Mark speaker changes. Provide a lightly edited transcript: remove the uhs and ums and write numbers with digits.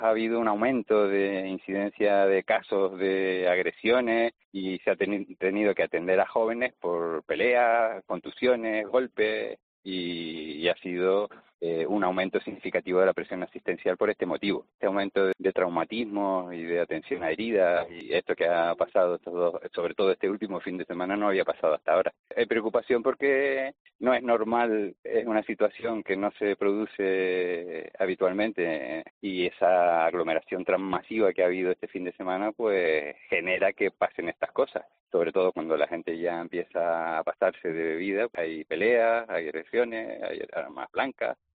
Speaker 1: Ha habido un aumento de incidencia de casos de agresiones y se ha tenido que atender a jóvenes por peleas, contusiones, golpes y ha sido un aumento significativo de la presión asistencial por este motivo. Este aumento de traumatismo y de atención a heridas y esto que ha pasado, sobre todo este último fin de semana, no había pasado hasta ahora. Hay preocupación porque no es normal, es una situación que no se produce habitualmente y esa aglomeración tan masiva que ha habido este fin de semana pues genera que pasen estas cosas, sobre todo cuando la gente ya empieza a pasarse de bebida, hay peleas, hay agresiones, hay armas blancas.